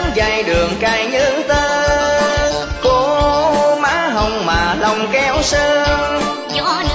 dài đường cài như tơ, cô má hồng mà lòng keo sơn.